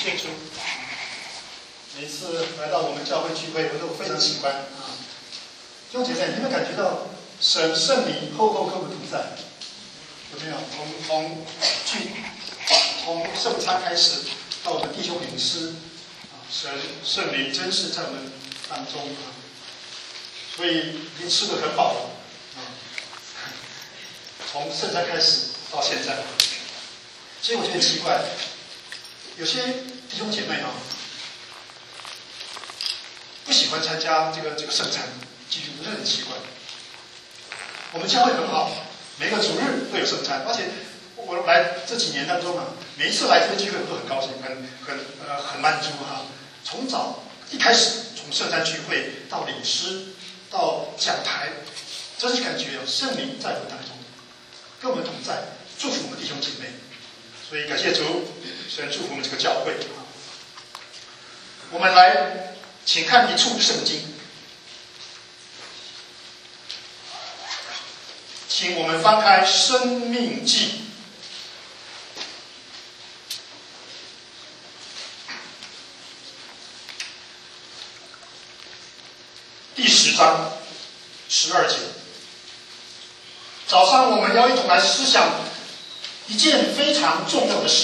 谢主。每次来到我们教会聚会，我都非常喜欢啊。弟兄姐妹，你们感觉到神圣灵厚厚跟我们同在，有没有？从圣餐开始，到我们弟兄领诗啊，圣灵真是在我们当中啊，所以已经吃得很饱了啊。从圣餐开始到现在，所以我觉得很奇怪，有些弟兄姐妹啊，不喜欢参加这个圣餐，其实不是很奇怪。我们教会很好，每个主日都有圣餐，而且我来这几年当中啊，每一次来这个聚会我都很高兴，很满足哈。从早一开始，从圣餐聚会到领诗，到讲台，真是感觉有圣灵在我们当中，跟我们同在，祝福我们弟兄姐妹。所以感谢主，神祝福我们这个教会啊。我们来，请看一处圣经。请我们翻开《申命记》第10章12节。早上我们要一同来思想一件非常重要的事，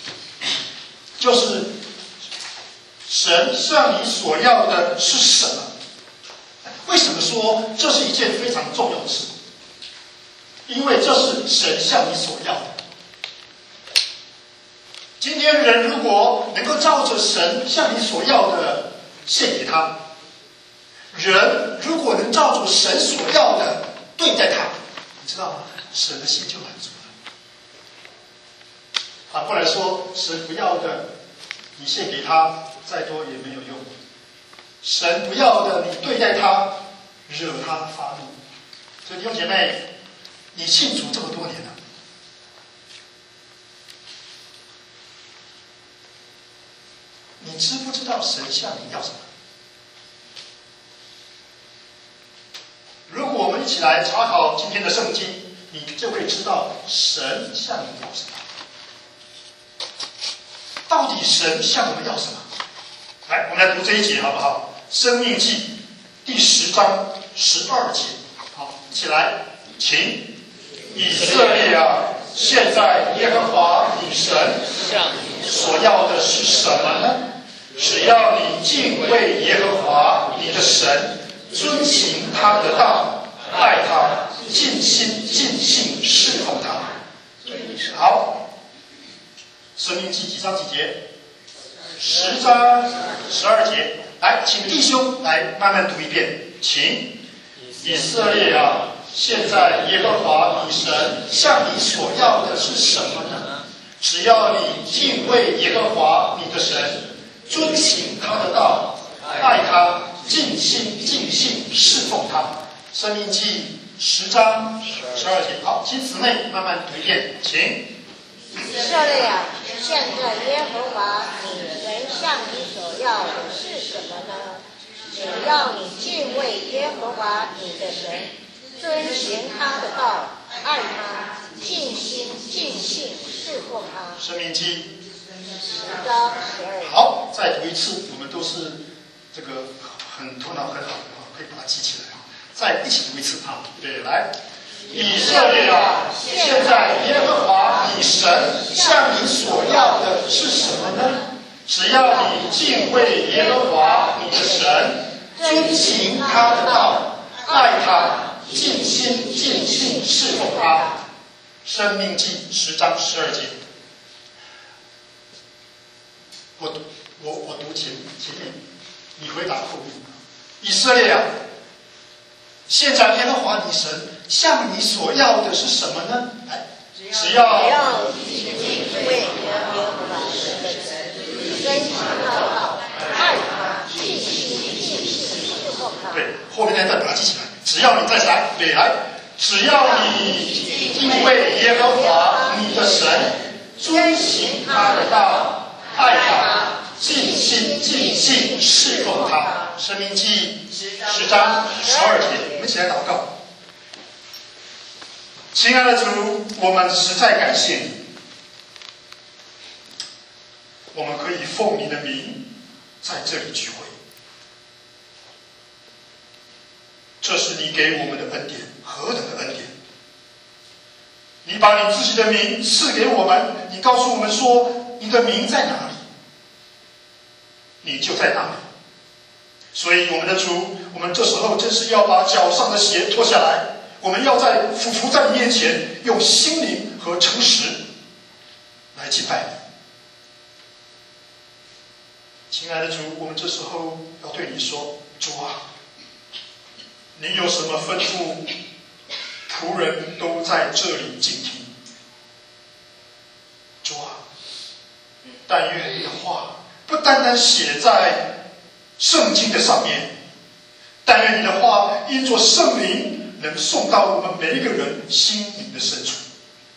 就是神向你所要的是什么？为什么说这是一件非常重要的事？因为这是神向你所要的。今天人如果能够照着神向你所要的献给他，人如果能照着神所要的对待他，你知道吗？神的心就满足了。反过来说，神不要的你献给他，再多也没有用。神不要的你对待他，惹他发怒。所以弟兄姐妹，你信主这么多年了，你知不知道神向你要什么？如果我们一起来查考今天的圣经，你就会知道神向你要什么。到底神向我们要什么？来，我们来读这一节好不好？申命记第10章12节。好，一起来，请。以色列啊，现在耶和华你神所要的是什么呢？只要你敬畏耶和华你的神，遵行他的道，爱他，尽心尽性侍奉他。好，申命记几章几节？10章12节。来，请弟兄来慢慢读一遍，请。以色列啊，现在耶和华你神向你所要的是什么呢？只要你敬畏耶和华你的神，遵行他的道，爱他，尽心尽性侍奉他。申命记10章12节。好，请姊妹慢慢读一遍，请。 以色列啊，现在耶和华你神向你所要的是什么呢？只要你敬畏耶和华你的神，遵行他的道，爱他，尽心尽性侍奉他。 申命记 10章12节。 好，再读一次，我们都是这个头脑很好的，可以把它记起来。再一起读一次啊！对，来。以色列啊，现在耶和华你神向你所要的是什么呢？只要你敬畏耶和华你的神，遵行他的道，爱他，尽心尽性侍奉他。申命记10章12节。我读前面，你回答后面。以色列啊，现在耶和华你神向你所要的是什么呢？来，只要你敬畏耶和华你的神，遵行他的道，爱他，尽心尽性侍奉他。 对，后面那段把它记起来。只要你再来，对，来，只要你敬畏耶和华你的神，遵行他的道，爱他，尽心尽性侍奉他。申命记10章12节，我们一起来祷告。亲爱的主，我们实在感谢你， 我们可以奉你的名在这里聚会。这是你给我们的恩典，何等的恩典！你把你自己的名赐给我们，你告诉我们说你的名在哪里，你就在哪里。所以我们的主，我们这时候真是要把脚上的鞋脱下来，我们要俯伏在你面前，用心灵和诚实来敬拜你。亲爱的主，我们这时候要对你说，主啊，你有什么吩咐，仆人都在这里静听。主啊，但愿你的话不单单写在圣经的上面，但愿你的话因着圣灵能送到我们每一个人心灵的深处，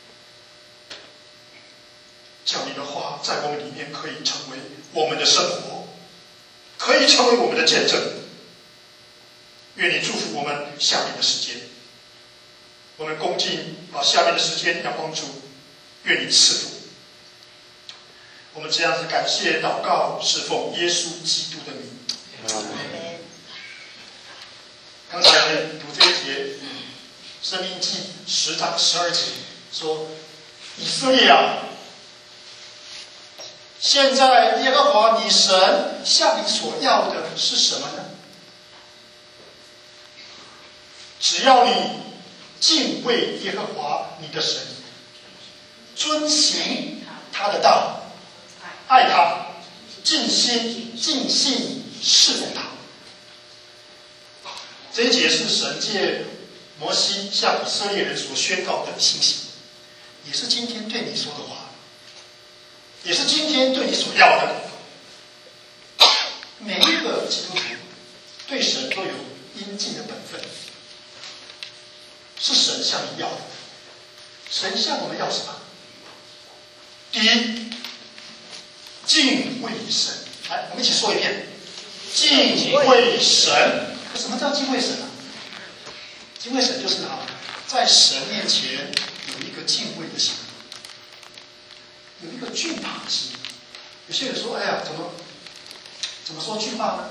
叫你的话在我们里面可以成为我们的生活，可以成为我们的见证。愿你祝福我们下面的时间，我们恭敬把下面的时间仰望主，愿你赐福。我们这样子感谢祷告，是奉耶稣基督的名。刚才读这一节申命记10章12节说，以色列啊，现在耶和华你神向你所要的是什么呢？只要你敬畏耶和华你的神，遵行他的道，爱他，尽心尽性侍奉他。这一节是神借摩西向以色列人所宣告的信息，也是今天对你说的话，也是今天对你所要的。每一个基督徒对神都有应尽的本分，是神向你要的。神向我们要什么？第一，敬畏神。来，我们一起说一遍：敬畏神。什么叫敬畏神啊？敬畏神就是在神面前有一个敬畏的心，有一个惧怕的心。有些人说：“哎呀，怎么说惧怕呢？”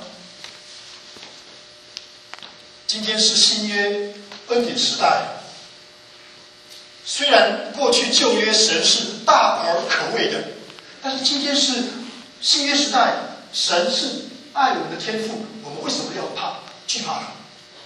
今天是新约恩典时代，虽然过去旧约神是大而可畏的，但是今天是新约时代，神是爱我们的天父，我们为什么要惧怕他？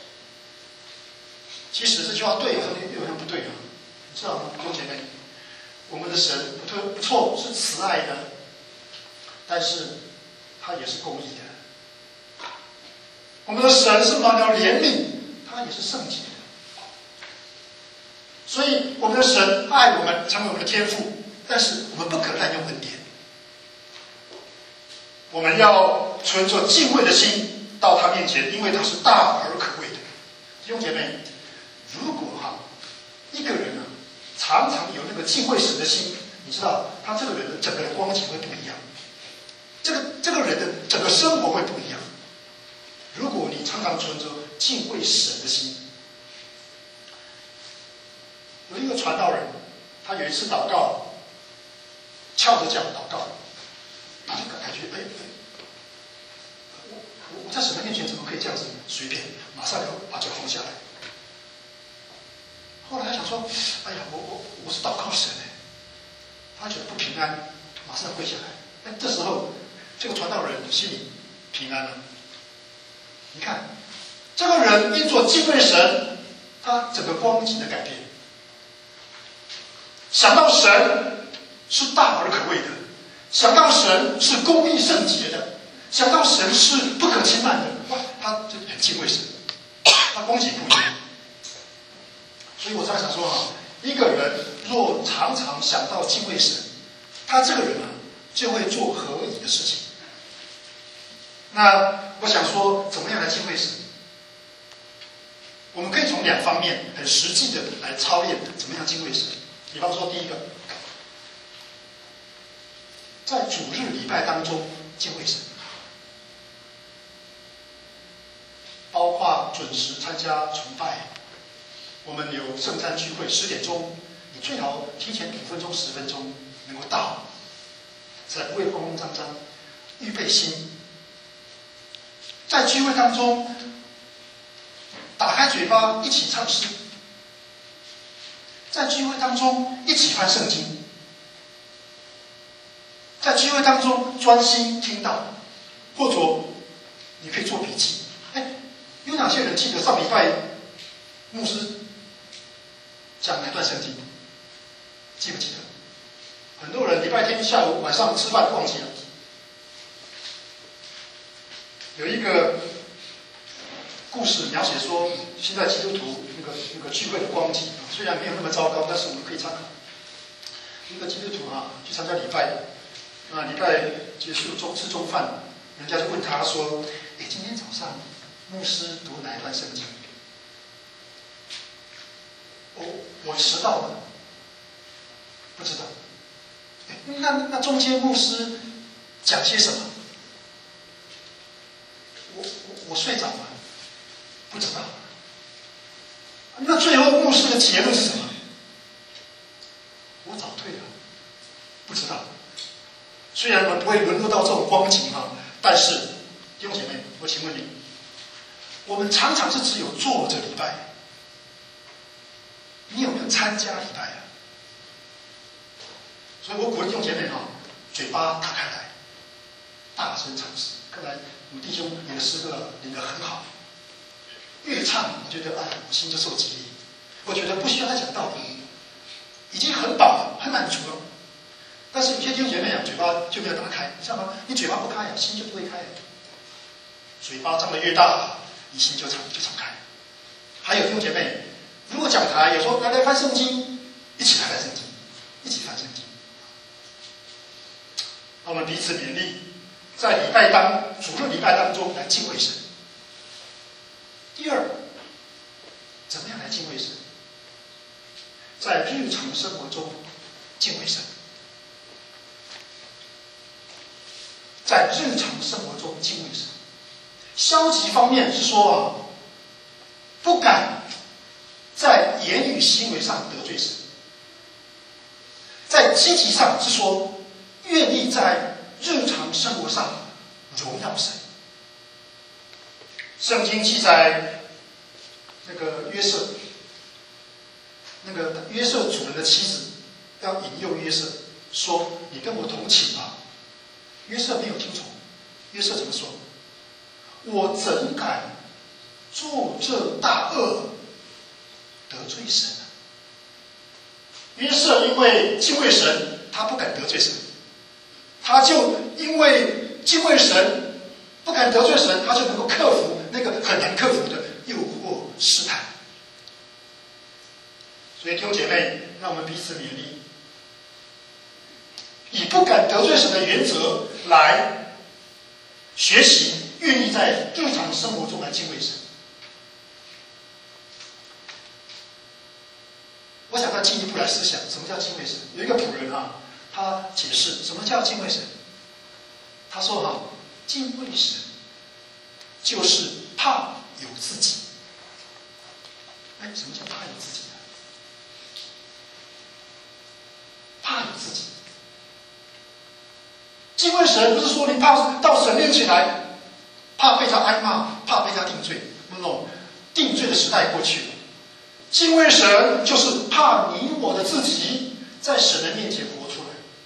其实这句话对，又好像不对啊！你知道吗，弟兄姐妹？我们的神不错，是慈爱的，但是他也是公义的。我们的神是满了怜悯，他也是圣洁的。所以我们的神爱我们，成为我们的天父，但是我们不可滥用恩典。我们要存着敬畏的心到他面前，因为他是大而可畏的。弟兄姐妹，如果一个人常常有那个敬畏神的心，你知道他这个人的整个的光景会不一样，这个人的整个生活会不一样。如果你常常存着敬畏神的心，有一个传道人，他有一次祷告，翘着脚祷告，他就感觉我在神的面前怎么可以这样子随便，马上就把脚放下来。后来他想说，哎呀，我是祷告神哎，他觉得不平安，马上跪下来。这时候这个传道人心里平安了。你看，这个人因着敬畏神，他整个光景的改变。想到神是大而可畏的，想到神是公义圣洁的，想到神是不可轻慢的，哇，他就很敬畏神，他光景不一样。所以我常常说一个人若常常想到敬畏神，他这个人就会做合宜的事情。那我想说，怎么样来敬畏神？我们可以从2方面很实际的来操练怎么样敬畏神。比方说，第一个，在主日礼拜当中敬畏神，包括准时参加崇拜。我们有圣餐聚会10点钟，你最好提前5分钟、10分钟能够到， 才不会慌慌张张。预备心，在聚会当中，打开嘴巴一起唱诗，在聚会当中一起翻圣经，在聚会当中专心听到，或者你可以做笔记。有哪些人记得上礼拜牧师讲哪段圣经？记不记得？很多人礼拜天下午晚上吃饭忘记了。有一个故事描写说，现在基督徒那个聚会的光景，虽然没有那么糟糕，但是我们可以参考。一个基督徒去参加礼拜，礼拜结束吃中饭，人家就问他说：“今天早上牧师读哪一段圣经？”我迟到了，不知道。那中间牧师讲些什么？我睡着了，不知道。那最后牧师的结论是什么？我早退了，不知道。虽然我们不会沦落到这种光景但是弟兄姐妹，我请问你，我们常常是只有坐着礼拜，你有没有参加礼拜啊？所以我鼓励弟兄姐妹嘴巴打开来，大声唱诗。看来我们弟兄你的诗歌领得很好，越唱我觉得我心就受激励。我觉得不需要他讲道理，已经很饱了，很满足了。但是有些弟兄姐妹嘴巴就没有打开，你知道吗？你嘴巴不开心就不会开。嘴巴张得越大，你心就敞开。还有弟兄姐妹，如果讲台有说来翻圣经，一起来翻圣经，一起翻圣经。我们彼此勉励，在主日礼拜当中来敬畏神。第二，怎么样来敬畏神？在日常生活中敬畏神。在日常生活中敬畏神。消极方面是说不敢在言语行为上得罪神。在积极上是说愿意在日常生活上荣耀神。圣经记载那个约瑟主人的妻子要引诱约瑟说：“你跟我同寝吧。”约瑟没有听从。约瑟怎么说？我怎敢做这大恶，得罪神呢？约瑟因为敬畏神，他不敢得罪神，他就因为敬畏神，不敢得罪神，他就能够克服那个很难克服的诱惑试探。所以弟兄姐妹，让我们彼此勉励，以不敢得罪神的原则来学习，愿意在日常生活中来敬畏神。我想他进一步来思想，什么叫敬畏神？有一个仆人他解释什么叫敬畏神。他说敬畏神就是怕有自己。什么叫怕有自己呢？怕有自己。敬畏神不是说你怕到神面前来，怕被他挨骂，怕被他定罪。No， 定罪的时代过去了。敬畏神就是怕你我的自己在神的面前活出来。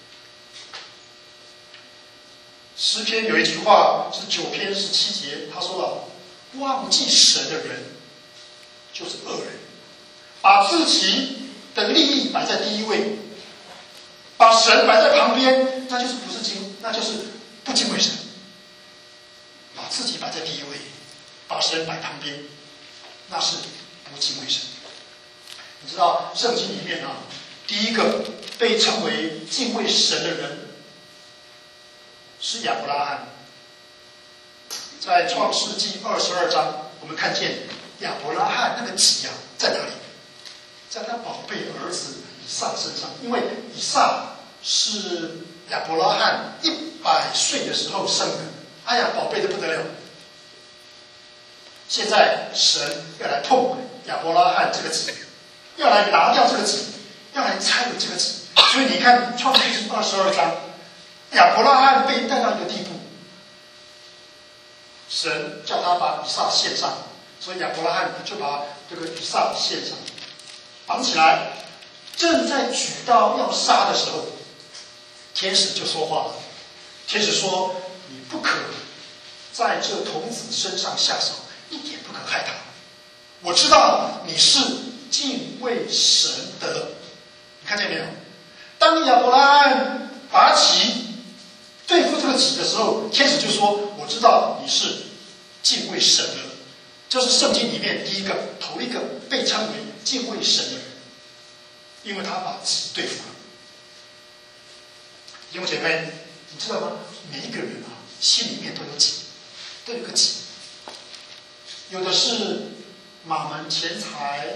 诗篇有一句话是9篇17节，他说忘记神的人就是恶人，把自己的利益摆在第一位，把神摆在旁边，那就是那就是不敬畏神。把自己摆在第一位，把神摆旁边，那是不敬畏神。你知道圣经里面第一个被称为敬畏神的人是亚伯拉罕。在创世纪22章，我们看见亚伯拉罕那个己在哪里？在他宝贝儿子以撒身上，因为以撒是亚伯拉罕100岁的时候生的，宝贝的不得了。现在神要来碰亚伯拉罕这个己，要来拿掉这个己，要来拆毁这个己。所以你看创世纪22章， 亚伯拉罕被带到一个地步，神叫他把以撒献上，所以亚伯拉罕就把这个以撒献上，绑起来。正在举刀要杀的时候，天使就说话了。天使说：“你不可在这童子身上下手，一点不可害他。我知道你是敬畏神的。”你看见没有？当亚伯拉罕拔旗对付这个戟的时候，天使就说：“我知道你是敬畏神的。”这是圣经里面头一个被称为敬畏神的人，因为他把戟对付了。弟兄姐妹，你知道吗？每一个人啊，心里面都有戟，都有个戟。有的是马门钱财，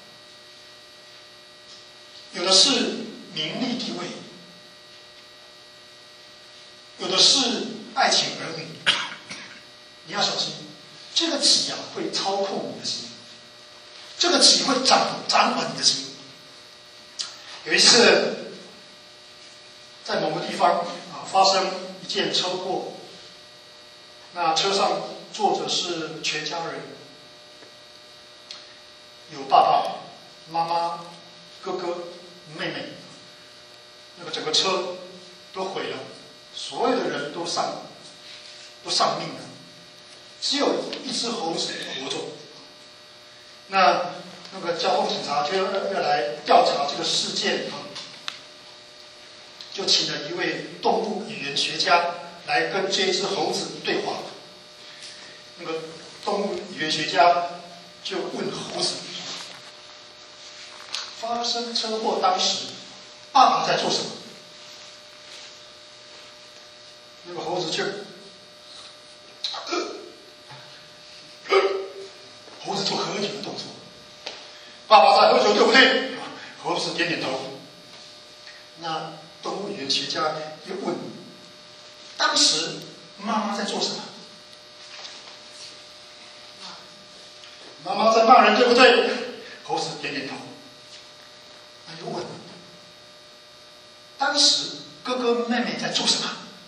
有的是名利地位，有的是爱情儿女。你要小心，这个戟啊会操控你的心，这个戟会掌管你的心。有一次，在某个地方啊发生一件车祸，那车上坐着是全家人，有爸爸妈妈、哥哥、妹妹，那个整个车都毁了，所有的人都丧命了，只有一只猴子活着。那个交通警察就要来调查这个事件啊，就请了一位动物语言学家来跟这只猴子对话。那个动物语言学家就问猴子：发生车祸当时，爸爸在做什么？那个猴子就猴子做喝酒的动作。爸爸在喝酒，对不对？猴子点点头。那动物语言学家又问：当时妈妈在做什么？妈妈在骂人，对不对？猴子点点头。那又问：当时哥哥妹妹在做什么？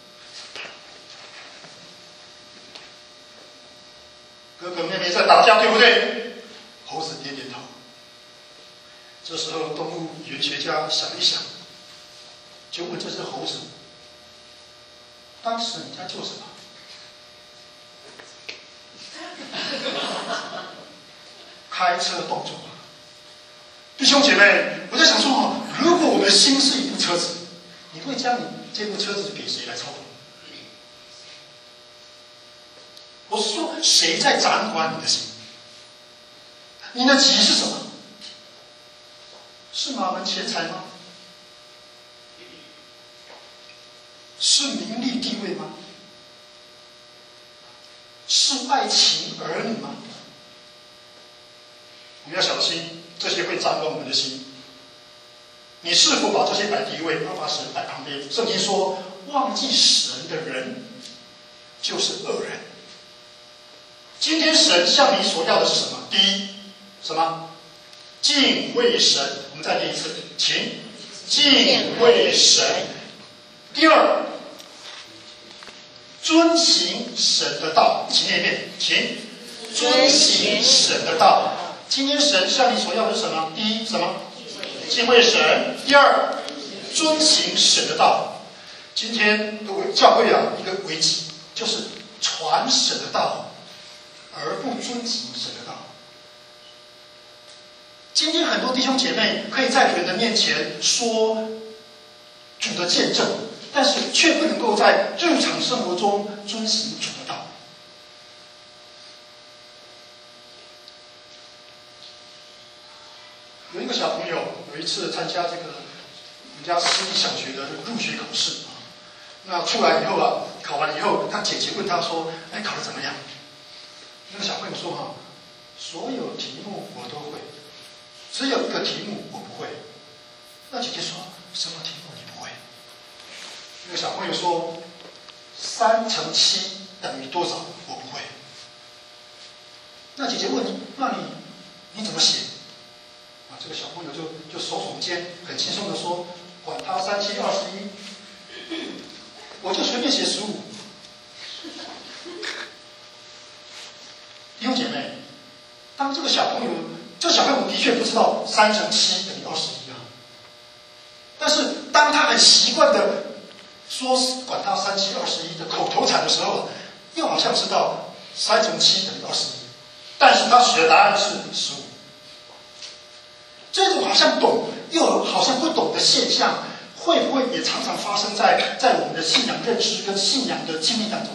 哥哥妹妹在打架，对不对？猴子点点头。这时候，动物语言学家想一想，就问这只猴子：当时你在做什么？开车动作。弟兄姐妹，我在想说，如果我们的心是一部车子，你会将你这部车子给谁来操控？我是说，谁在掌管你的心？你的急是什么？是马门钱财吗？是名利地位吗？是爱情儿女吗？我们要小心，这些会掌管我们的心。你是否把这些摆第一位，而把神摆旁边？圣经说，忘记神的人就是恶人。今天神向你所要的是什么？第一，什么？敬畏神。我们再念一次，请敬畏神。第二，遵行神的道。一起念一遍，请遵行神的道。今天神向你所要的是什么？第一，什么？敬畏神。第二，遵行神的道。今天教会啊，一个危机就是传神的道，而不遵行神的道。今天很多弟兄姐妹可以在人的面前说主的见证，但是却不能够在日常生活中遵行主的道。有一个小朋友有一次参加这个我们家私立小学的入学考试啊，那出来以后啊，考完以后，他姐姐问他说：“哎，考得怎么样？”那个小朋友说：“哈，所有题目我都会。”只有一个题目我不会。那姐姐说：“什么题目你不会？”那个小朋友说：“3乘7等于多少？我不会。”那姐姐问：“那你怎么写？”啊，这个小朋友就手耸肩，很轻松的说：“管他3、7、21，我便写15。弟兄姐妹，当这个小朋友的确不知道3乘7等于21啊，但是当他很习惯的说管他3、7、21的口头禅的时候，又好像知道3乘7等于21，但是他写的答案是15。这种好像懂又好像不懂的现象，会不会也常常发生在我们的信仰认知跟信仰的经历当中？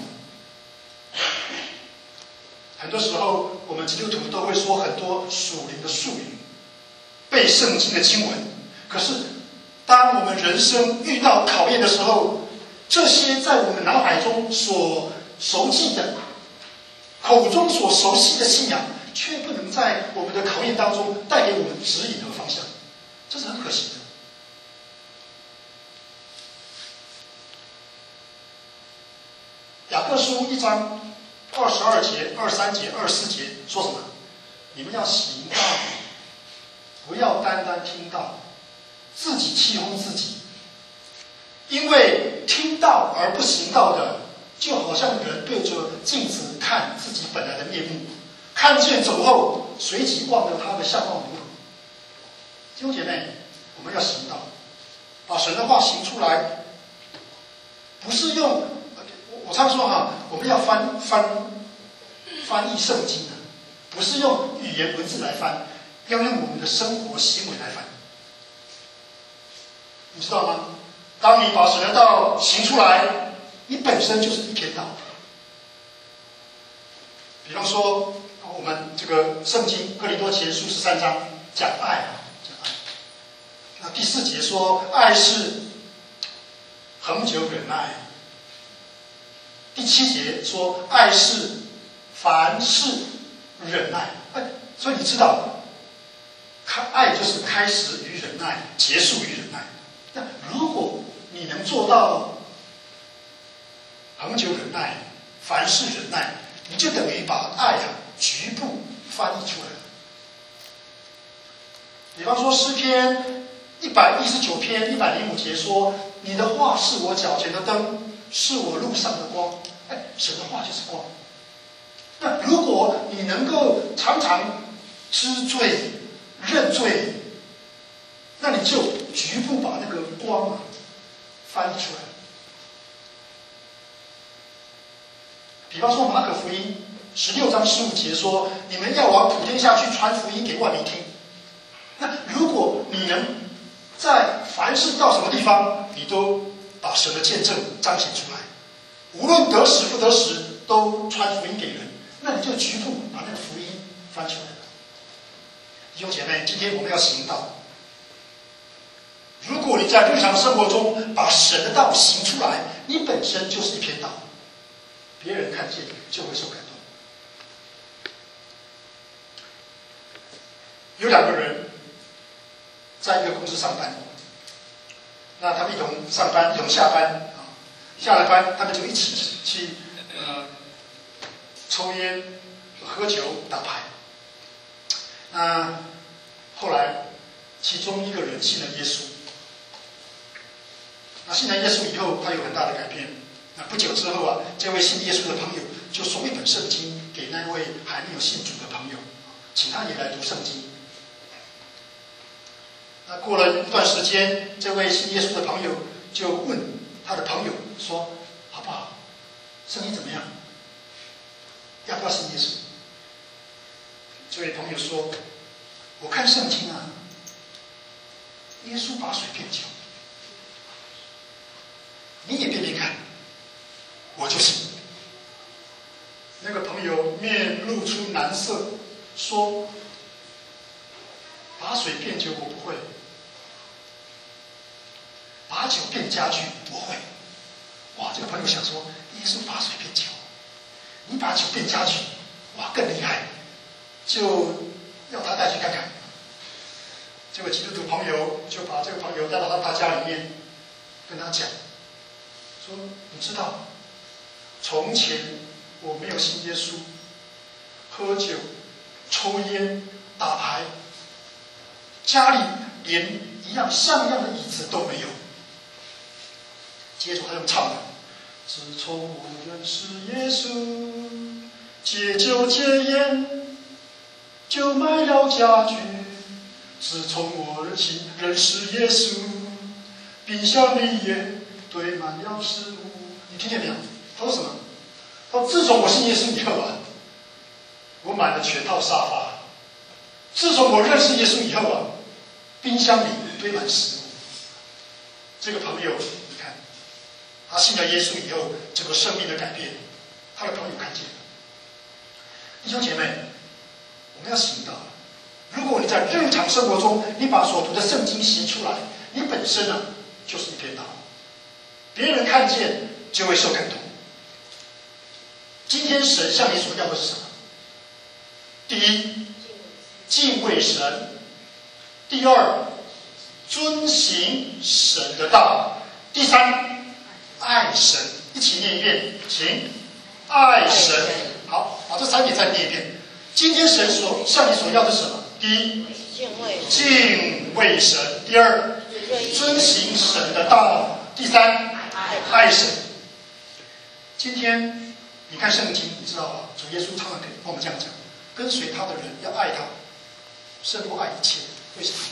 很多时候，我们基督徒都会说很多属灵的术语，背圣经的经文。可是，当我们人生遇到考验的时候，这些在我们脑海中所熟记的、口中所熟悉的信仰，却不能在我们的考验当中带给我们指引和方向，这是很可惜的。雅各书1章22节、23节、24节说什么？你们要行道，不要单单听道，自己欺哄自己。因为听道而不行道的，就好像人对着镜子看自己本来的面目，看见走后，随即忘了他的相貌如何。弟兄姐妹，我们要行道，把神的话行出来，不是用我常说哈，我们要翻译圣经的，不是用语言文字来翻，要用我们的生活行为来翻。你知道吗？当你把神的道行出来，你本身就是一篇道。比方说，我们这个圣经哥林多前书13章讲爱啊，讲爱。那第4节说，爱是恒久忍耐。第7节说，爱是凡事忍耐。所以你知道，爱就是开始于忍耐，结束于忍耐。那如果你能做到恒久忍耐、凡事忍耐，你就等于把爱局部翻译出来了。比方说诗篇119篇105节说：“你的话是我脚前的灯，是我路上的光。”神的话就是光。那如果你能够常常知罪、认罪，那你就局部把那个光翻译出来。比方说马可福音16章15节说：“你们要往普天下去传福音给万民听。”那如果你能在凡事到什么地方，你都把神的见证彰显出来，无论得时不得时，都传福音给人，那你就局部把那个福音翻出来了。弟兄姐妹，今天我们要行道。如果你在日常生活中把神的道行出来，你本身就是一篇道，别人看见就会受感动。有2个人在一个公司上班，那他们一同上班，一同下班，下了班他们就一起去抽烟、喝酒、打牌。后来其中一个人信了耶稣。那信了耶稣以后，他有很大的改变。那不久之后这位信耶稣的朋友就送一本圣经给那位还没有信主的朋友，请他也来读圣经。那过了一段时间，这位信耶稣的朋友就问他的朋友说：“好不好？圣经怎么样？要不要信耶稣？”这位朋友说：“我看圣经耶稣把水变酒，你也变变看，我就信。”那个朋友面露出难色，说：“把水变酒我不会，把酒变家具我会。”哇，这个朋友想说，耶稣把水变酒，你把酒变家具，哇，更厉害，就要他带去看看。这位基督徒朋友就把这个朋友带到他家里面，跟他讲说：“你知道，从前我没有信耶稣，喝酒、抽烟、打牌，家里连一样像样的椅子都没有。”接着他用唱的：“ 自从我认识耶稣，戒酒戒烟，就买了家具。自从我认识耶稣，冰箱里也堆满了食物。你听见没有？他说什么？他说：自从我信耶稣以后啊，我买了全套沙发。自从我认识耶稣以后啊，冰箱里堆满食物。这个朋友，你看，他信了耶稣以后，整个生命的改变，他的朋友看见了。弟兄姐妹，我们要行道。如果你在日常生活中，你把所读的圣经行出来，你本身呢就是一篇道，别人看见就会受感动。今天神向你所要的是什么？第一，敬畏神；第二，遵行神的道；第三，爱神。一起念一遍，请。爱神。好，把这三点再念一遍。今天神向你所要的是什么？第一，敬畏神；第二，遵行神的道；第三，爱神。今天你看圣经，你知道吧？主耶稣常常跟我们这样讲：跟随他的人要爱他，胜过爱一切。为什么？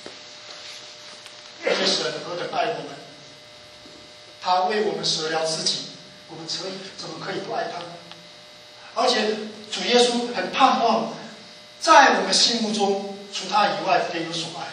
因为神何等爱我们，他为我们舍了自己，我们怎么可以不爱他呢？而且主耶稣很盼望，在我们心目中，除他以外别有所爱。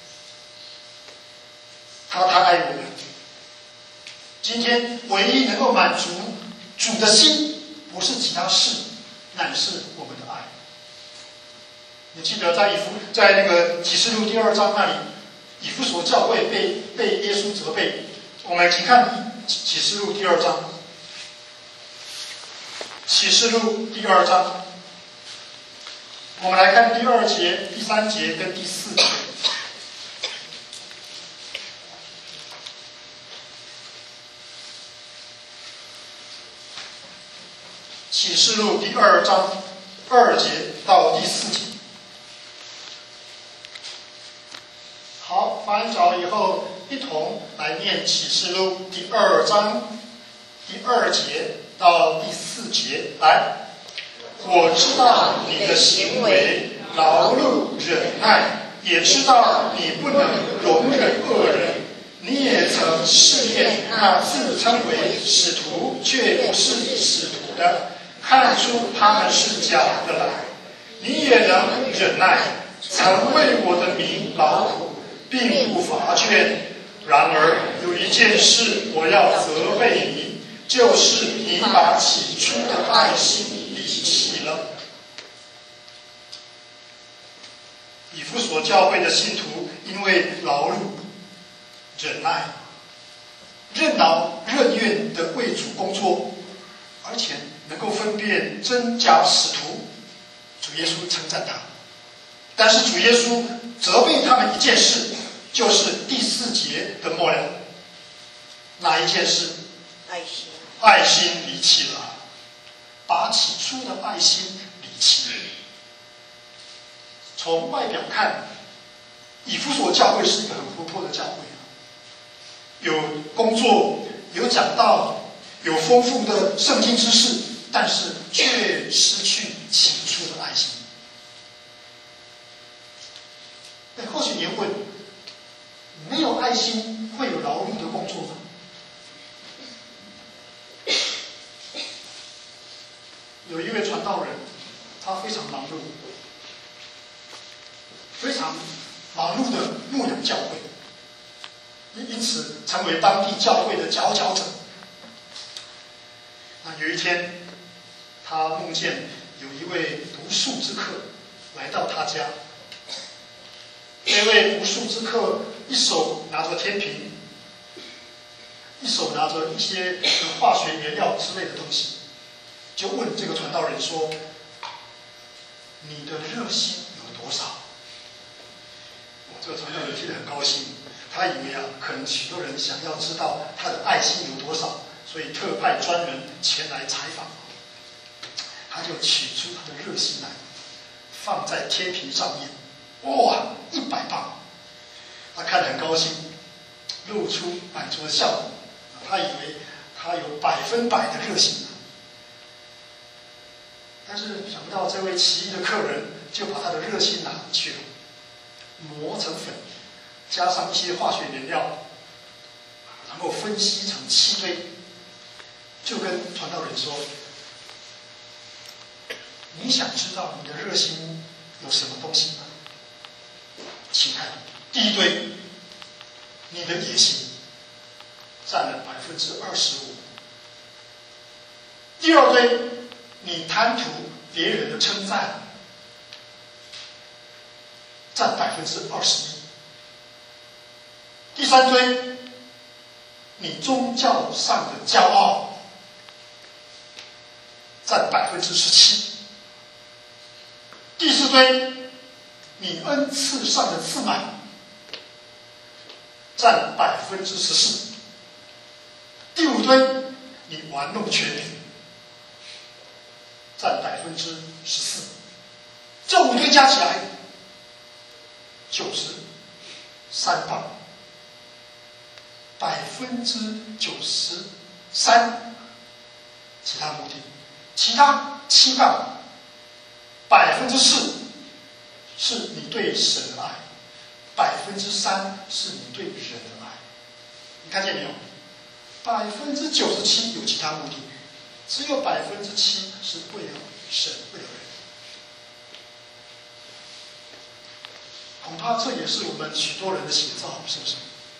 他太爱我们。今天唯一能够满足主的心，不是其他事，乃是我们的爱。你记得在那个启示录第2章那里，以弗所教会被耶稣责备。我们请看启示录第2章。启示录第2章，我们来看第2节、第3节跟第4节。启示录第2章2节到第4节。好，翻找以后，一同来念启示录第2章第2节到第4节。来，我知道你的行为劳碌忍耐，也知道你不能容忍恶人。你也曾试验那自称为使徒却不是使徒的，看出他们是假的来。你也能忍耐，曾为我的名劳苦，并不乏倦。然而有一件事我要责备你，就是你把起初的爱心离弃了。以弗所教会的信徒因为劳碌、忍耐、任劳任怨的为主工作，而且能够分辨真假使徒，主耶稣称赞他。但是主耶稣责备他们一件事，就是第4节的末了。哪一件事？爱心离弃了，把起初的爱心离弃了。从外表看，以弗所教会是一个很活泼的教会，有工作，有讲道，有丰富的圣经知识，但是却失去起初的爱心。或许你问，没有爱心会有劳碌的工作吗？有一位传道人，他非常忙碌，非常忙碌的牧养教会，因此成为当地教会的佼佼者。那有一天，他梦见有一位读书之客来到他家。这位读书之客一手拿着天平，一手拿着一些化学原料之类的东西，就问这个传道人说：“你的热心有多少？”这个传道人听得很高兴，他以为可能许多人想要知道他的爱心有多少，所以特派专人前来采访。他就取出他的热心来，放在天平上面。哇，100磅！他看得很高兴，露出满足的笑容。他以为他有100%的热心，但是想不到这位奇异的客人就把他的热心拿去了，磨成粉，加上一些化学原料，然后分析成7堆，就跟传道人说：“你想知道你的热心有什么东西吗？请看第1堆，你的野心占了25%。第2堆，你贪图别人的称赞，占21%。第3堆，你宗教上的骄傲，占17%。第4堆，你恩赐上的自满，占14%。第5堆，你玩弄权柄，占14%。这5堆加起来93磅，93%，其他目的，其他7磅，4%是你对神的爱，3%是你对人的爱。你看见没有？97%有其他目的，只有7%是为了神，为了人。恐怕这也是我们许多人的写照，是不是？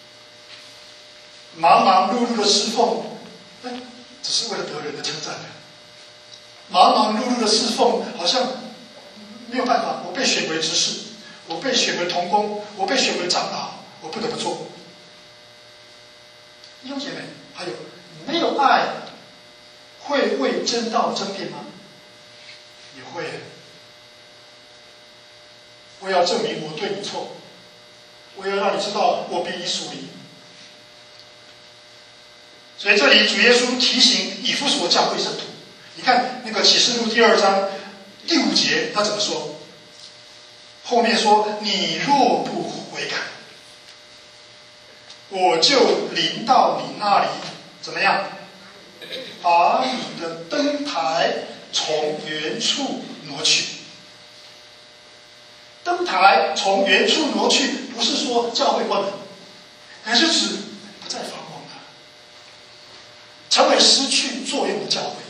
忙忙碌碌的侍奉，只是为了得人的称赞的。忙忙碌碌的侍奉，好像没有办法，我被选为执事，我被选为同工，我被选为长老，我不得不做。弟兄姐妹，还有没有爱，会为真道争辩吗？也会。我要证明我对你错，我要让你知道我比你属灵。所以这里主耶稣提醒以弗所教会圣徒，你看那个启示录第2章第5节，他怎么说？后面说：“你若不悔改，我就临到你那里，怎么样？把你的灯台从原处挪去。”灯台从原处挪去，不是说教会关门，而是指不再发光了，成为失去作用的教会。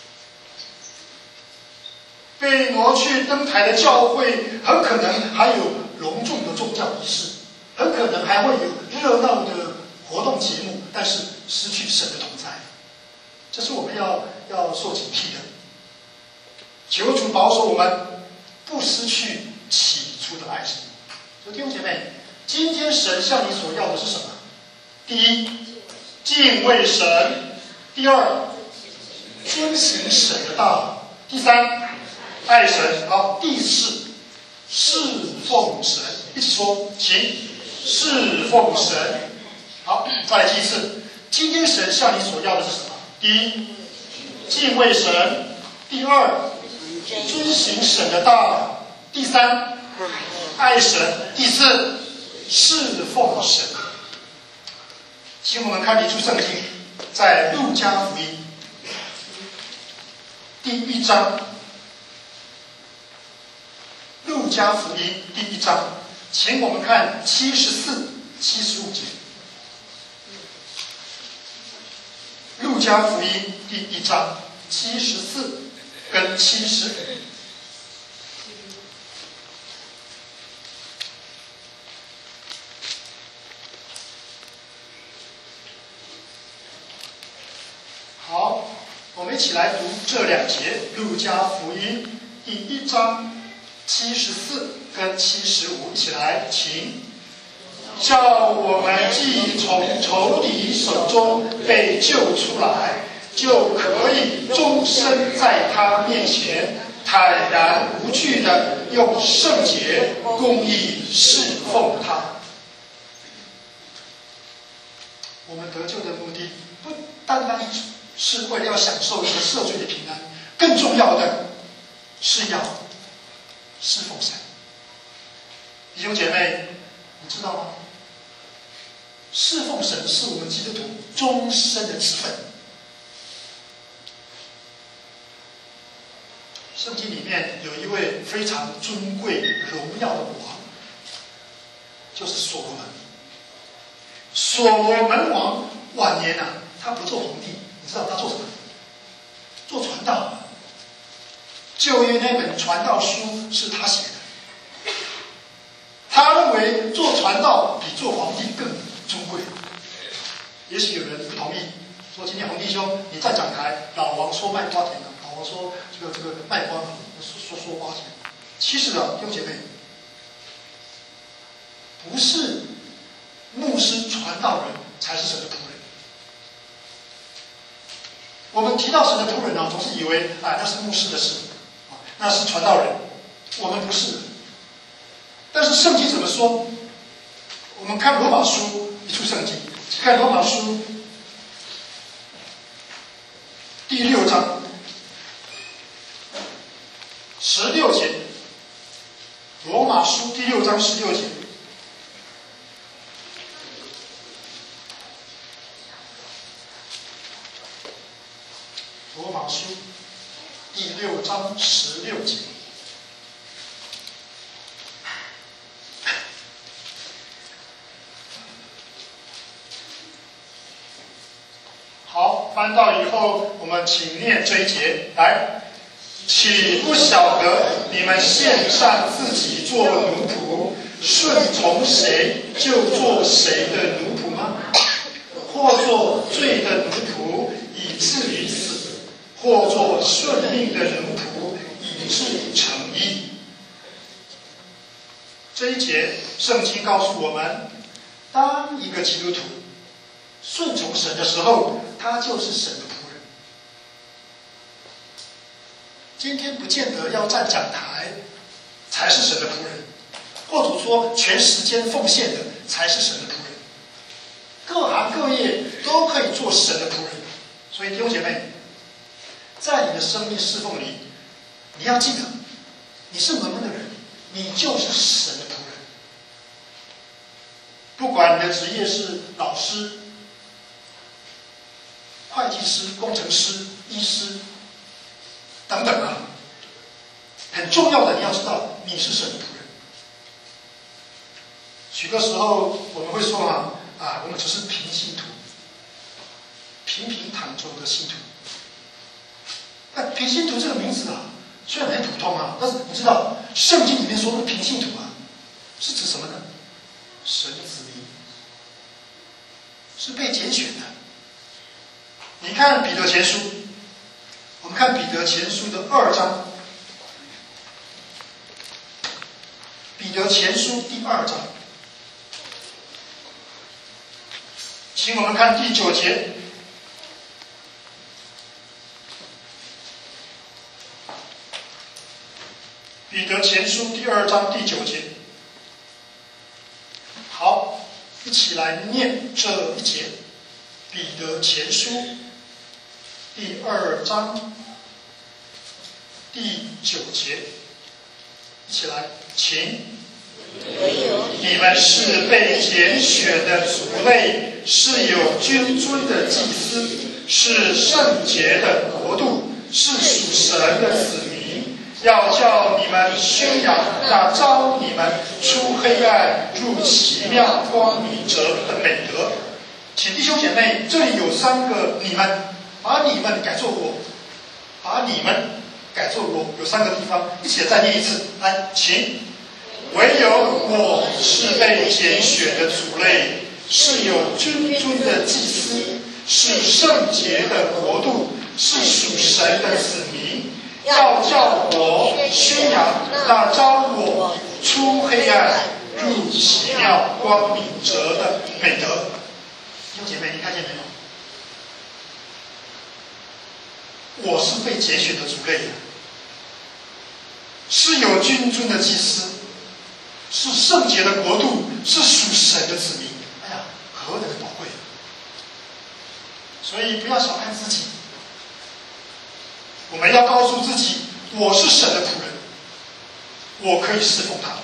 被挪去灯台的教会，很可能还有隆重的宗教仪式，很可能还会有热闹的活动节目，但是失去神的同在，这是我们要受警惕的。求主保守我们不失去起初的爱心。所以弟兄姐妹，今天神向你所要的是什么？第一，敬畏神；第二，遵行神的道；第三，爱神。好，第四，侍奉神。一起说，请侍奉神。好，再来第一次。今天神向你所要的是什么？第一，敬畏神；第二，遵行神的道；第三，爱神；第四，侍奉神。请我们看一处圣经，在路加福音第1章。路加福音第1章，请我们看74、75节。路加福音第1章74跟75。好，我们一起来读这2节。路加福音第1章74跟75，一起来，请。叫我们既从仇敌手中被救出来，就可以终身在他面前坦然无惧地用圣洁公义侍奉他。我们得救的目的不单单是为了要享受一个赦罪的平安，更重要的是要侍奉神。弟兄姐妹，你知道吗？侍奉神是我们基督徒终身的职分。 圣经里面有一位非常尊贵荣耀的王，就是所罗门。所罗门王晚年他不做皇帝，你知道他做什么？做传道。旧约那本传道书是他写的。他认为做传道比做皇帝更尊贵。也许有人不同意，说今天洪弟兄你站讲台，老王说卖瓜田了，老王说这个卖瓜说花钱。其实弟兄姐妹，不是牧师传道人才是神的仆人。我们提到神的仆人总是以为那是牧师的事，那是传道人，我们不是。但是圣经怎么说？我们看罗马书一处圣经，看罗马书第6章16节，罗马书第6章16节。罗马书第6章16节。好，翻到以后，我们请念这一节来。岂不晓得你们献上自己做奴仆，顺从谁就做谁的奴仆吗？或做罪的奴仆，以至于死；或做顺命的奴仆，以至于成义。这一节圣经告诉我们，当一个基督徒顺从神的时候，他就是神的仆人。今天不见得要站讲台才是神的仆人，或者说全时间奉献的才是神的仆人。各行各业都可以做神的仆人。所以弟兄姐妹，在你的生命侍奉里，你要记得，你是门门的人，你就是神的仆人。不管你的职业是老师、会计师、工程师、医师等等很重要的你要知道，你是神的仆人。许多时候我们会说我们只是平信徒，平平坦途的信徒。平信徒这个名字虽然很普通但是你知道圣经里面说的平信徒是指什么呢？神子民，是被拣选的。你看彼得前书，我们看彼得前书的2章，彼得前书第2章，请我们看第9节。彼得前书第2章第9节。好，一起来念这一节。彼得前书第2章第9节，一起来，请。你们是被拣选的族类，是有君尊的祭司，是圣洁的国度，是属神的子民，要叫你们宣扬那召你们出黑暗入奇妙光明者的美德。请弟兄姐妹，这里有3个你们，把你们改作我，把你们改作我，有3个地方，一起再念一次。来，请。唯有我是被拣选的族类，是有君尊的祭司，是圣洁的国度，是属神的子民，要叫我宣扬那召我出黑暗入奇妙光明者的美德。弟兄姐妹，你看见没有？我是被拣选的族类，是有君尊的祭司，是圣洁的国度，是属神的子民。哎呀，何等的宝贵！所以不要小看自己，我们要告诉自己，我是神的仆人，我可以侍奉他。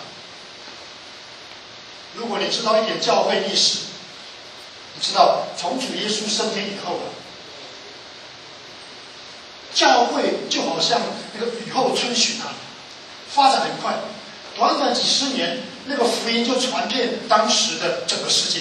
如果你知道一点教会历史，你知道从主耶稣升天以后教会就好像那个雨后春笋啊，发展很快，短短几十年，那个福音就传遍当时的整个世界。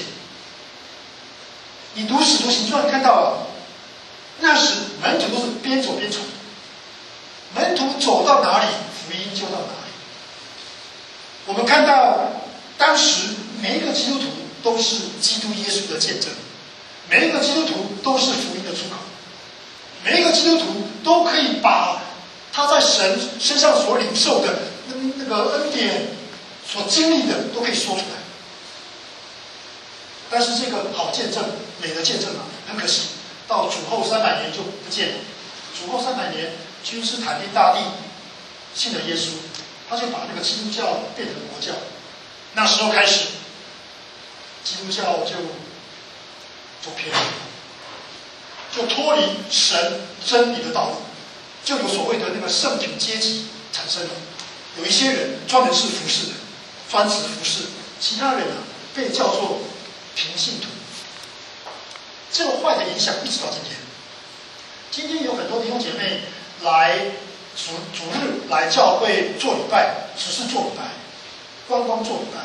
你读《使徒行传》看到了，那时门徒都是边走边传，门徒走到哪里，福音就到哪里。我们看到当时每一个基督徒都是基督耶稣的见证，每一个基督徒都是福音的出口，每一个基督徒都可以把他在神身上所领受的那个恩典所经历的都可以说出来。但是这个好见证、美的见证啊，很可惜，到主后300年就不见了。主后300年，君士坦丁大帝信了耶稣，他就把那个基督教变成国教。那时候开始，基督教就走偏了，就脱离神真理的道路，就有所谓的那个圣品阶级产生了。有一些人专门是服侍的，专职服侍；其他人啊，被叫做平信徒。这个坏的影响一直到今天。今天有很多弟兄姐妹来主日来教会做礼拜，只是做礼拜，光做礼拜，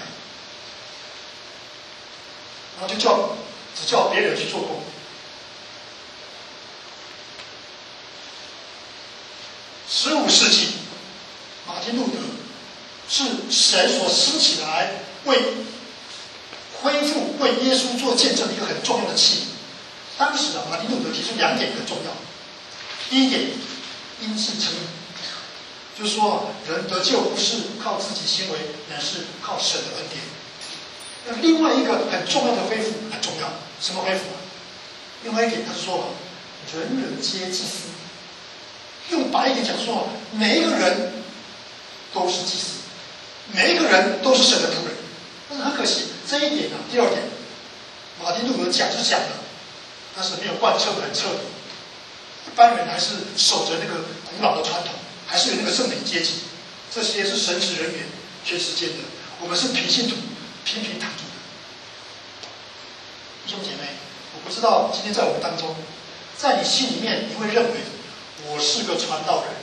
然后就只叫别人去做工。15世纪，马丁路德是神所施起来为恢复为耶稣做见证的一个很重要的器皿。当时啊，马丁路德提出2点很重要。第一点，因信称义，就是说人得救不是靠自己行为，乃是靠神的恩典。那另外一个很重要的恢复很重要，什么恢复啊？另外一点，他说人人皆祭司。用白一点讲说，每一个人都是祭司，每一个人都是神的仆人。但是很可惜，这一点啊，第二点，马丁路德讲是讲了，但是没有贯彻很彻底。一般人还是守着那个古老的传统，还是有那个圣灵阶级，这些是神职人员，全时间的。我们是平信徒，平躺住的。弟兄姐妹，我不知道今天在我们当中，在你心里面，你会认为我是个传道人，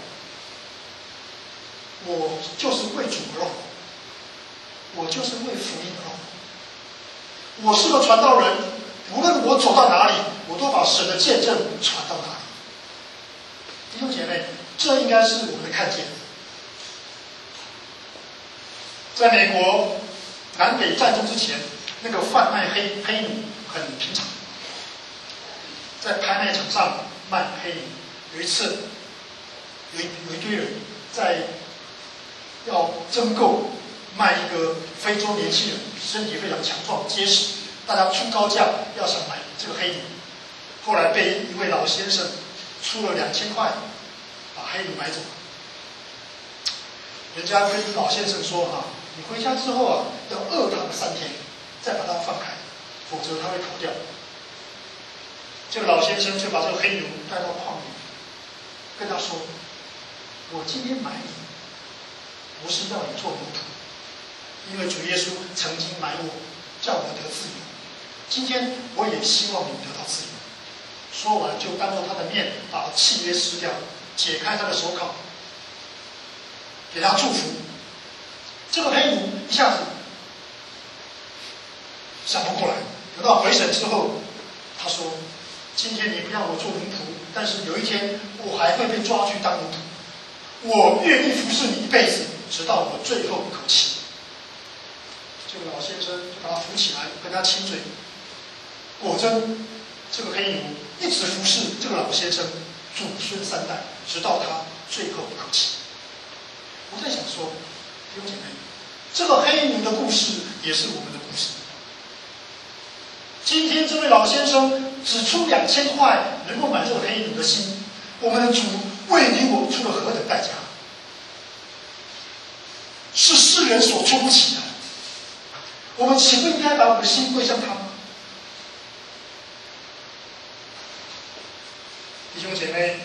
我就是为主而活，我就是为福音而活。我是个传道人，无论我走到哪里，我都把神的见证传到哪里。弟兄姐妹，这应该是我们的看见。在美国南北战争之前，那个贩卖黑奴很平常，在拍卖场上卖黑奴。有一次，有一堆人在要争购卖一个非洲年轻人，身体非常强壮结实，大家出高价要想买这个黑奴。后来被一位老先生出了2000块，把黑奴买走了。人家跟老先生说啊，你回家之后啊，要饿他3天，再把他放开，否则他会逃掉。这个老先生就把这个黑奴带到旷野，跟他说：“我今天买你，不是要你做奴仆，因为主耶稣曾经买我，叫我得自由。今天我也希望你得到自由。”说完就当着他的面把契约撕掉，解开他的手铐，给他祝福。这个黑奴一下子想不过来，等到回审之后，他说：“今天你不要我做奴仆，但是有一天我还会被抓去当奴仆。我愿意服侍你一辈子，直到我最后一口气。”这个老先生就把他扶起来，跟他亲嘴。果真，这个黑奴一直服侍这个老先生祖孙3代，直到他最后一口气。我在想说，弟兄姐妹，这个黑奴的故事也是我们的故事。今天这位老先生只出2000块能够买这个黑奴的心，我们的主为你我出了何等代价，是世人所出不起的。我们岂不应该把我们的心归向他吗？弟兄姐妹，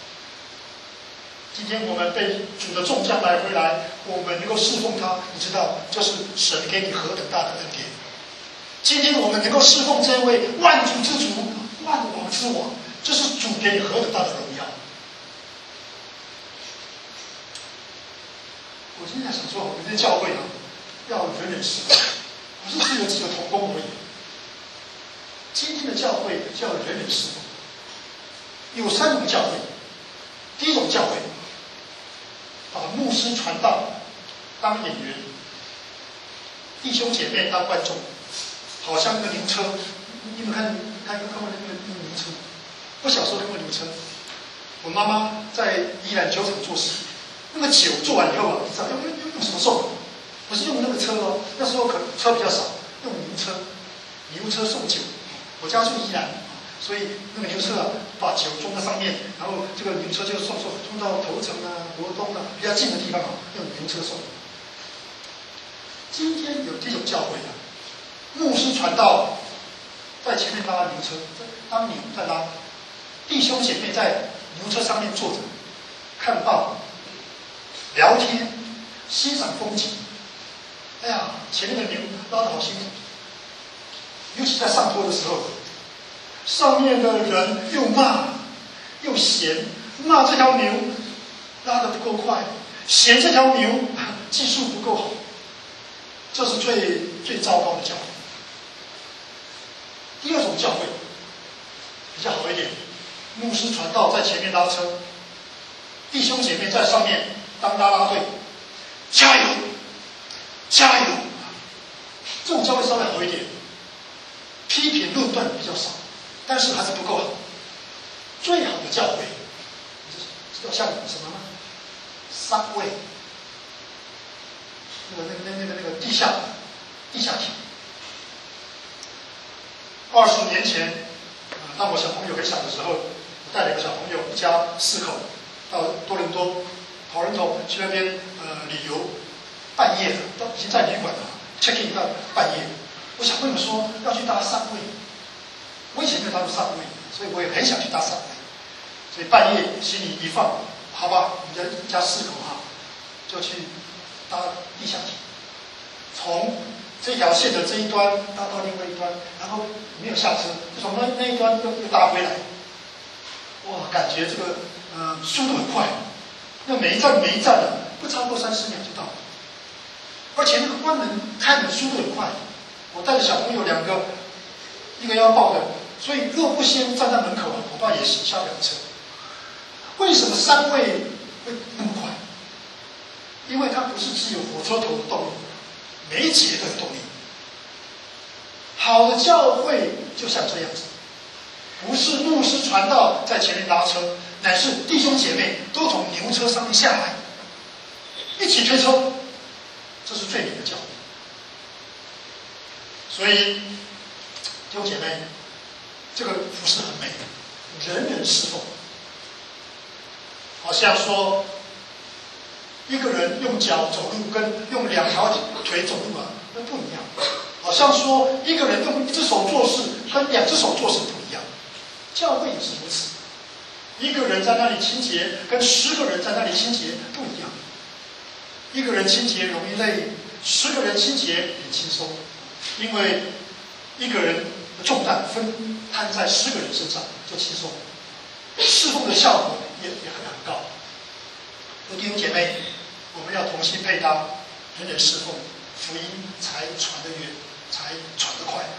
今天我们被主的重将来回来，我们能够侍奉他，你知道这是神给你何等大的恩典。今天我们能够侍奉这位万主之主、万王之王，这是主给你何等大的荣耀。 现在想说，我们这教会啊，要人人侍奉，不是只有几个同工而已。今天的教会就要人人侍奉。有3种教会，第一种教会，把牧师传道当演员，弟兄姐妹当观众，好像那个牛车，你们看过那个牛车？我小时候看过牛车，我妈妈在宜兰酒厂做事，那个酒做完以后啊，你知道用什么送？不是用那个车哦，那时候可车比较少，用牛车送酒。我家住宜兰。所以那个牛车啊，把酒装在上面，然后这个牛车就送到头城啊、罗东啊比较近的地方啊，用牛车送。今天有这种教会啊，牧师传道在前面拉牛车，当牛在拉，弟兄姐妹在牛车上面坐着，看报、聊天、欣赏风景。哎呀，前面的牛拉得好辛苦，尤其在上坡的时候。上面的人又骂又嫌，骂这条牛拉得不够快，嫌这条牛技术不够好，这是最糟糕的教会。第2种教会比较好一点，牧师传道在前面拉车，弟兄姐妹在上面当啦啦队，加油加油！这种教会稍微好一点，批评论断比较少。但是还是不够好。最好的教会，知道像什么吗？Subway， 那个地下铁。20年前，当我小朋友很小的时候，我带了一个小朋友，一家4口到多伦多讨论头去那边旅游，半夜的，都已经在旅馆了 ，check in 到半夜。我小朋友说要去搭Subway。我以前没有搭过Subway，所以我也很想去搭Subway，所以半夜心里一放，好吧，我们一家4口就去搭地下铁，从这条线的这一端搭到另外一端，然后没有下车，就从那一端又搭回来。哇，感觉这个速度很快，那每一站的不超过30秒就到了，而且那个关门开门速度很快。我带着小朋友2个，一个要抱的。所以若不先站在门口，恐怕也下不了车。为什么Subway会那么快？因为它不是只有火车头的动力，每一节都有动力。好的教会就像这样子，不是牧师传道在前面拉车，乃是弟兄姐妹都从牛车上面下来，一起推车，这是最美的教会。所以弟兄姐妹，这个服事很美，人人侍奉。好像说，一个人用脚走路跟用2条腿走路那不一样。好像说，一个人用1只手做事跟2只手做事不一样。教会也是如此，一个人在那里清洁，跟10个人在那里清洁不一样。一个人清洁容易累，10个人清洁也轻松，因为一个人的重担分摊在10个人身上就轻松，侍奉的效果也很高。弟兄姐妹，我们要同心配搭，人人侍奉，福音才传得远，才传得快。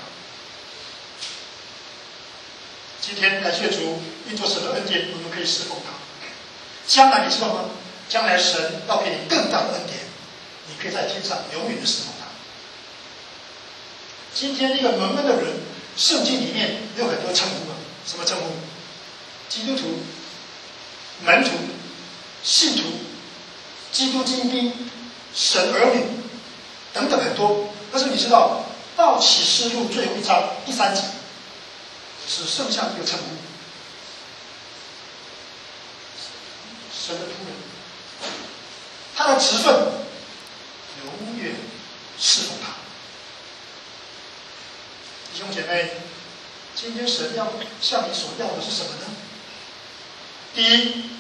今天感谢主，因着神的恩典，我们可以侍奉他。将来你知道吗？将来神要给你更大的恩典，你可以在天上永远的侍奉他。今天一个蒙恩的人，圣经里面有很多称呼啊，什么称呼？基督徒、门徒、信徒、基督精兵、神儿女等等很多。但是你知道，到启示录最后一章第3节，只剩下一个称呼：神的仆人。他的职分永远侍奉他。弟兄姐妹，今天神要向你所要的是什么呢？第一，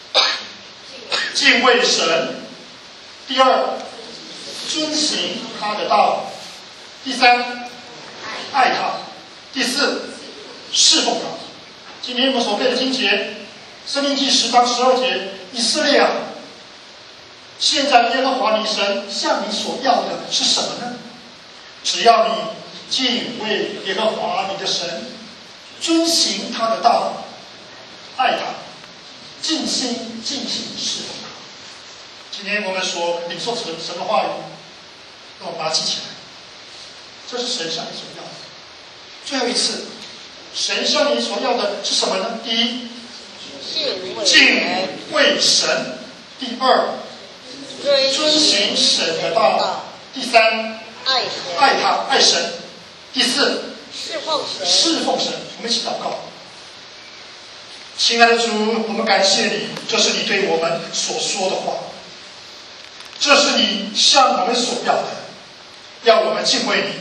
敬畏神；第二，遵行他的道；第三，爱他；第四，侍奉他。今天我们所背的经节，《申命记》10章12节，以色列啊， 现在耶和华你神向你所要的是什么呢？只要你敬畏耶和华你的神，遵行他的道，爱他，尽心尽性侍奉他。今天我们所领受神的话语，让我们把它记起来。这是神向你所要的。最后一次，神向你所要的是什么呢？第一，敬畏神；第二，遵行神的道；第三，爱他，爱神；第四，侍奉神。我们一起祷告。亲爱的主，我们感谢你，这是你对我们所说的话，这是你向我们所要的，要我们敬畏你，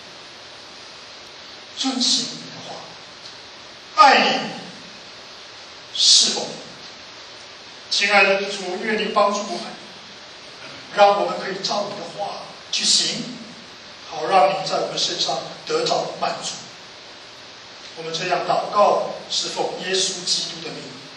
遵行你的话，爱你，侍奉你。亲爱的主，愿你帮助我们，让我们可以照你的话去行，好让你在我们身上得到满足。我们这样祷告，是奉耶稣基督的名。